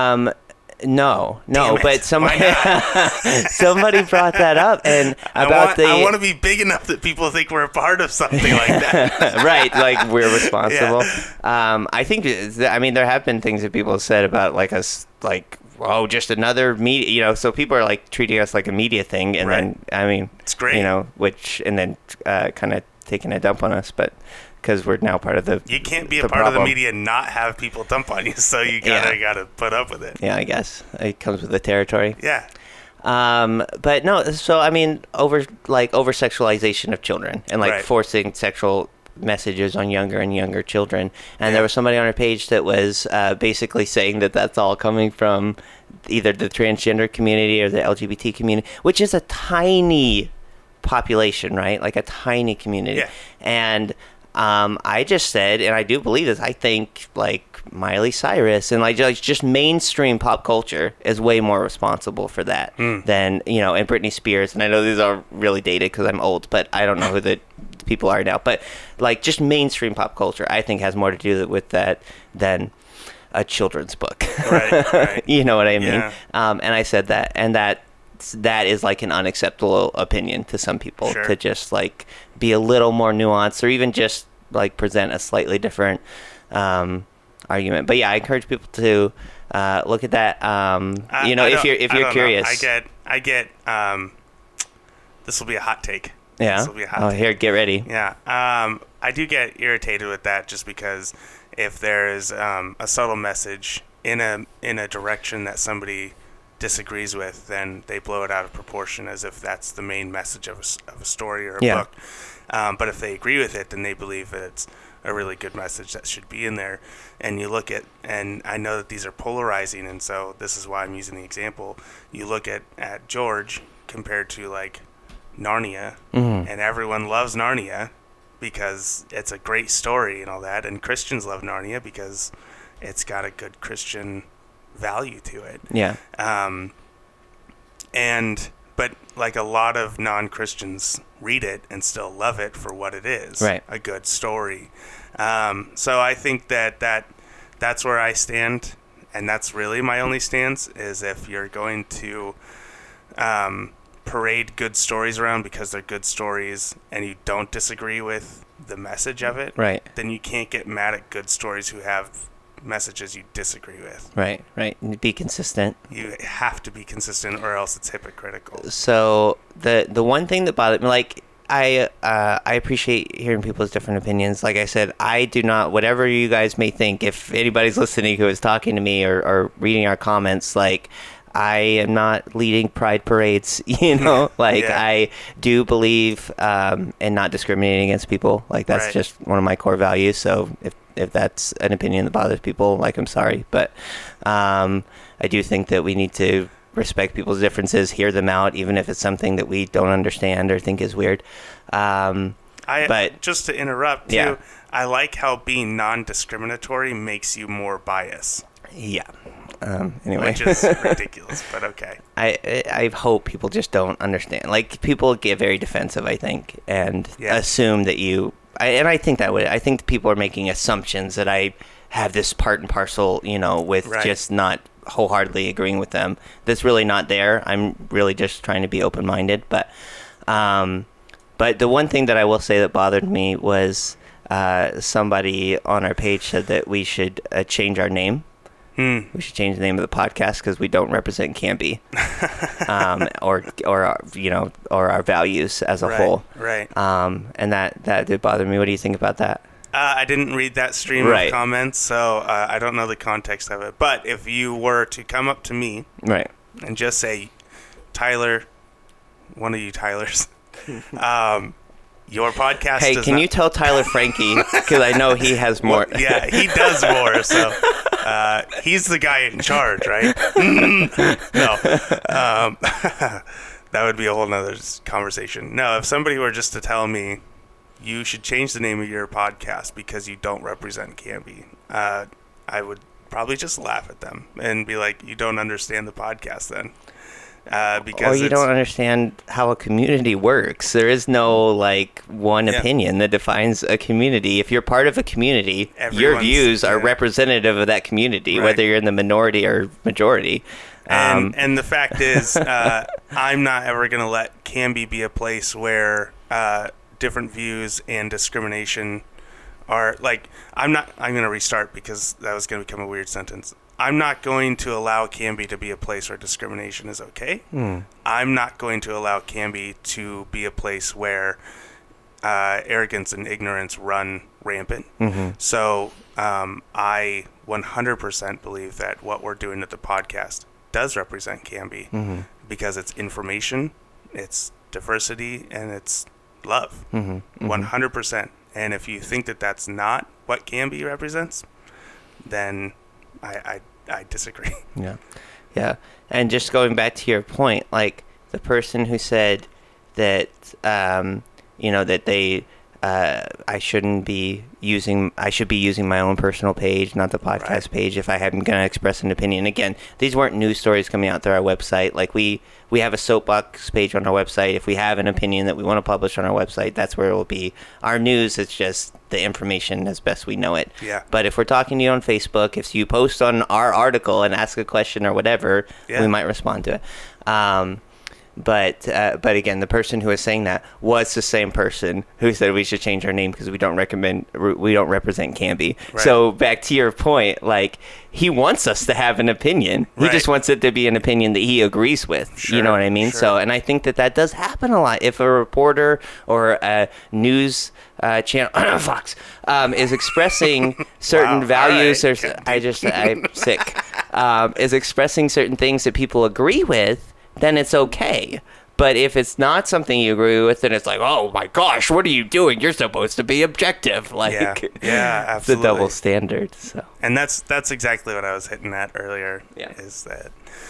No, but somebody somebody brought that up and I want to be big enough that people think we're a part of something like that. Right, like we're responsible. Yeah. I think there have been things that people have said about like us, like, oh, just another media, so people are like treating us like a media thing, and then it's great, and then kind of taking a dump on us, but because we're now part of the you can't be a part of the media and not have people dump on you, so you gotta put up with it. Yeah, I guess it comes with the territory. Yeah. But no, so over sexualization of children and like forcing sexual messages on younger and younger children, and there was somebody on our page that was basically saying that that's all coming from either the transgender community or the LGBT community, which is a tiny population, right? Like a tiny community. Yeah. And I just said, and I do believe this, I think like Miley Cyrus and like just mainstream pop culture is way more responsible for that than, and Britney Spears. And I know these are really dated because I'm old, but I don't know who the people are now. But like just mainstream pop culture, I think has more to do with that than a children's book. Right. You know what I mean? Yeah. And I said that, and that is like an unacceptable opinion to some people, to just like be a little more nuanced or even just like present a slightly different argument. But yeah, I encourage people to look at that. If you're curious. I get this will be a hot take. Yeah. This will be a hot take. Here, get ready. Yeah. I do get irritated with that just because if there is a subtle message in a direction that somebody disagrees with, then they blow it out of proportion as if that's the main message of a story or a book. But if they agree with it, then they believe that it's a really good message that should be in there. And you look at, and I know that these are polarizing, and so this is why I'm using the example. You look at George compared to like Narnia, and everyone loves Narnia because it's a great story and all that, and Christians love Narnia because it's got a good Christian value to it. Yeah. But like a lot of non-Christians read it and still love it for what it is. Right. A good story. So I think that's where I stand, and that's really my only stance, is if you're going to parade good stories around because they're good stories and you don't disagree with the message of it, then you can't get mad at good stories who have messages you disagree with. Right. Be consistent. You have to be consistent or else it's hypocritical. So the one thing that bothered me, like, I appreciate hearing people's different opinions. Like I said, I do not, whatever you guys may think, if anybody's listening who is talking to me or reading our comments, like, I am not leading pride parades, I do believe in not discriminating against people. Like, that's just one of my core values. So if that's an opinion that bothers people, like, I'm sorry. But I do think that we need to respect people's differences, hear them out, even if it's something that we don't understand or think is weird. But just to interrupt, too, I like how being non-discriminatory makes you more biased. Yeah. Anyway. Which is ridiculous, but okay. I hope people just don't understand. Like, people get very defensive, I think, and assume that I think that I think people are making assumptions that I have this part and parcel, with just not wholeheartedly agreeing with them. That's really not there. I'm really just trying to be open-minded. But the one thing that I will say that bothered me was somebody on our page said that we should change our name. We should change the name of the podcast because we don't represent Canby, or our values as a whole. Right. And that did bother me. What do you think about that? I didn't read that stream of comments, so I don't know the context of it. But if you were to come up to me, and just say, Tyler, one of you Tylers, your podcast. Hey, can you tell Tyler Frankie? Because I know he has more. Well, yeah, he does more. So he's the guy in charge, right? No, that would be a whole nother conversation. No, if somebody were just to tell me you should change the name of your podcast because you don't represent Canby, I would probably just laugh at them and be like, you don't understand the podcast then. Because or you don't understand how a community works. There is no like one opinion that defines a community. If you're part of a community, your views are representative of that community, whether you're in the minority or majority. And the fact is, I'm not ever going to let Canby be a place where different views and discrimination are like. I'm going to restart because that was going to become a weird sentence. I'm not going to allow Canby to be a place where discrimination is okay. I'm not going to allow Canby to be a place where arrogance and ignorance run rampant. So I 100% believe that what we're doing at the podcast does represent Canby because it's information, it's diversity, and it's love. 100%. And if you think that that's not what Canby represents, then I disagree. Yeah. And just going back to your point, like the person who said that, that they, I should be using my own personal page, not the podcast page, if I am going to express an opinion. Again, these weren't news stories coming out through our website. Like we have a soapbox page on our website. If we have an opinion that we want to publish on our website, that's where it will be. Our news, it's just the information as best we know it. Yeah. But if we're talking to you on Facebook, if you post on our article and ask a question or whatever, we might respond to it. But again, the person who was saying that was the same person who said we should change our name because we don't represent Canby. Right. So back to your point, like he wants us to have an opinion. He just wants it to be an opinion that he agrees with. Sure, you know what I mean? Sure. So, and I think that does happen a lot. If a reporter or a news channel, Fox, is expressing certain values, or I'm sick, is expressing certain things that people agree with, then it's okay. But if it's not something you agree with, then it's like, oh my gosh, what are you doing? You're supposed to be objective. Like, yeah, absolutely. It's a double standard. So, and that's exactly what I was hitting at earlier. Yeah. Is that,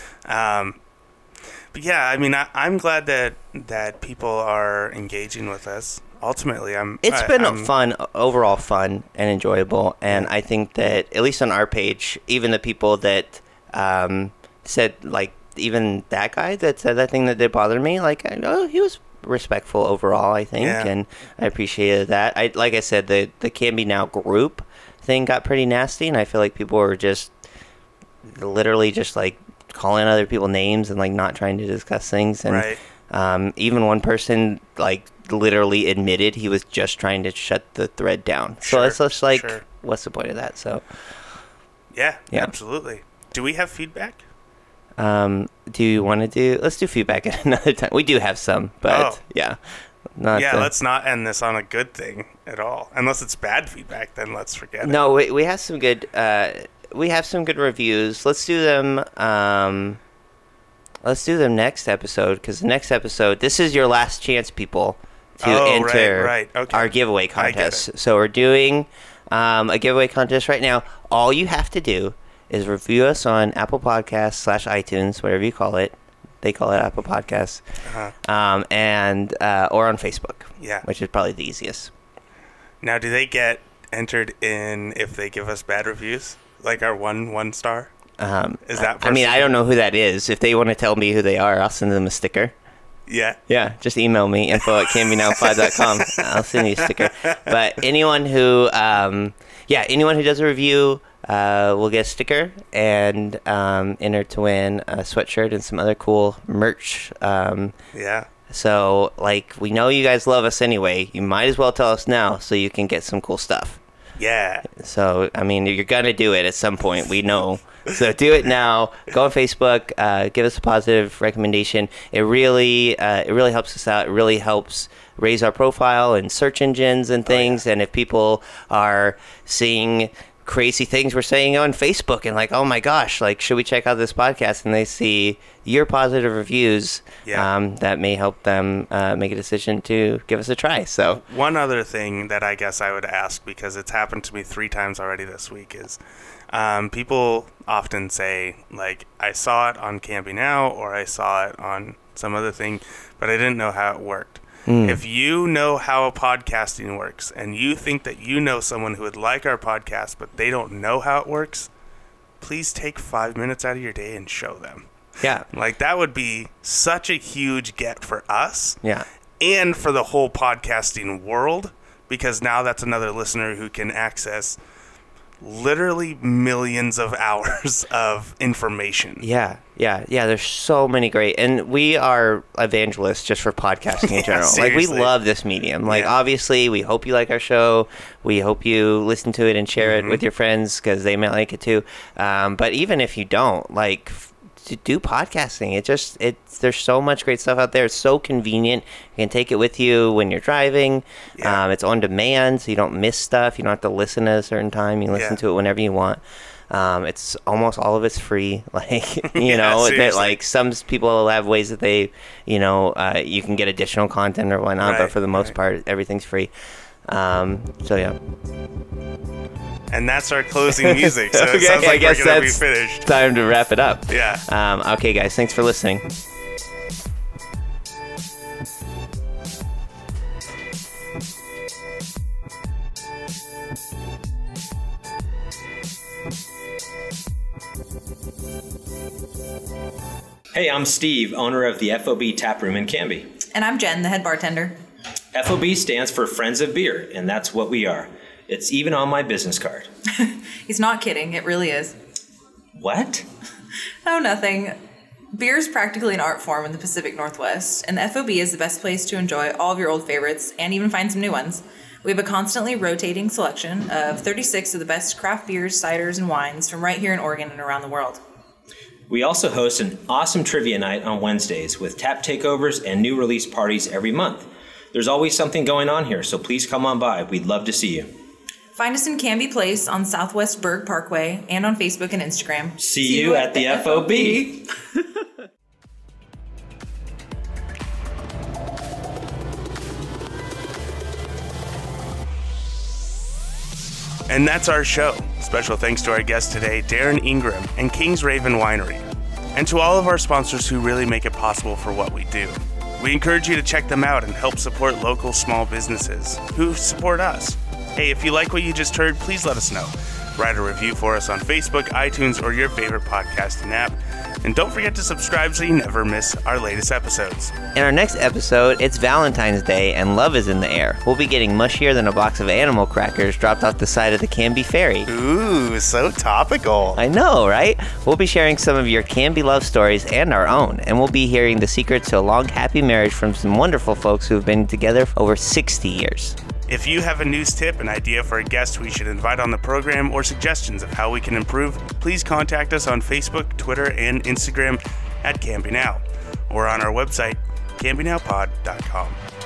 but yeah, I mean, I'm glad that people are engaging with us. Ultimately, It's been fun, overall fun and enjoyable, and I think that at least on our page, even the people that said like. Even that guy that said that thing that did bother me, like, he was respectful overall, I think, and I appreciated that. Like I said, the Canby Now group thing got pretty nasty, and I feel like people were just literally just, like, calling other people names and, like, not trying to discuss things. And even one person, like, literally admitted he was just trying to shut the thread down. So it's just like, what's the point of that? So, yeah, absolutely. Do we have feedback? Do you want to let's do feedback at another time. We do have some, but let's not end this on a good thing at all. Unless it's bad feedback, then let's forget it. No, we have some good, reviews. Let's do them, next episode, because the next episode, this is your last chance, people, to enter our giveaway contest. So we're doing, a giveaway contest right now. All you have to do is review us on Apple Podcasts / iTunes, whatever you call it. They call it Apple Podcasts. And or on Facebook. Yeah. Which is probably the easiest. Now, do they get entered in if they give us bad reviews? Like our one star? Is that person? I mean, I don't know who that is. If they want to tell me who they are, I'll send them a sticker. Yeah. Yeah, just email me, info@canbynow5.com. I'll send you a sticker. But anyone who does a review, we'll get a sticker and enter to win a sweatshirt and some other cool merch. So, like, we know you guys love us anyway. You might as well tell us now so you can get some cool stuff. Yeah. So, I mean, you're going to do it at some point. We know. So do it now. Go on Facebook. Give us a positive recommendation. It really helps us out. It really helps raise our profile in search engines and things. And if people are seeing crazy things we're saying on Facebook and like, oh my gosh, like, should we check out this podcast? And they see your positive reviews, that may help them make a decision to give us a try. So one other thing that I guess I would ask, because it's happened to me 3 times already this week, is people often say, like, I saw it on Canby Now or I saw it on some other thing, but I didn't know how it worked. If you know how podcasting works and you think that you know someone who would like our podcast but they don't know how it works, please take 5 minutes out of your day and show them. Yeah. Like, that would be such a huge get for us. Yeah. And for the whole podcasting world, because now that's another listener who can access literally millions of hours of information. Yeah. There's so many great, and we are evangelists just for podcasting in general. Like, we love this medium. Like, obviously, we hope you like our show. We hope you listen to it and share it with your friends because they might like it too. But even if you don't, like, to do podcasting, there's so much great stuff out there. It's so convenient. You can take it with you when you're driving. It's on demand, so you don't miss stuff. You don't have to listen at a certain time. You listen to it whenever you want. It's almost all of it's free. Like, you know, that, like, some people will have ways that they, you know, you can get additional content or whatnot, but for the most part, everything's free. So yeah. And that's our closing music. So it sounds like we're going to be finished. Time to wrap it up. Yeah. Okay, guys, thanks for listening. Hey, I'm Steve, owner of the FOB Tap Room in Canby. And I'm Jen, the head bartender. FOB stands for Friends of Beer, and that's what we are. It's even on my business card. He's not kidding. It really is. What? Oh, nothing. Beer is practically an art form in the Pacific Northwest, and the FOB is the best place to enjoy all of your old favorites and even find some new ones. We have a constantly rotating selection of 36 of the best craft beers, ciders, and wines from right here in Oregon and around the world. We also host an awesome trivia night on Wednesdays with tap takeovers and new release parties every month. There's always something going on here, so please come on by. We'd love to see you. Find us in Canby Place on Southwest Berg Parkway and on Facebook and Instagram. See you at the FOB. And that's our show. Special thanks to our guest today, Darren Ingram and King's Raven Winery. And to all of our sponsors who really make it possible for what we do. We encourage you to check them out and help support local small businesses who support us. Hey, if you like what you just heard, please let us know. Write a review for us on Facebook, iTunes, or your favorite podcasting app. And don't forget to subscribe so you never miss our latest episodes. In our next episode, it's Valentine's Day and love is in the air. We'll be getting mushier than a box of animal crackers dropped off the side of the Canby Ferry. Ooh, so topical. I know, right? We'll be sharing some of your Canby love stories and our own. And we'll be hearing the secrets to a long, happy marriage from some wonderful folks who have been together for over 60 years. If you have a news tip, an idea for a guest we should invite on the program, or suggestions of how we can improve, please contact us on Facebook, Twitter, and Instagram at Canby Now, or on our website, cambynowpod.com.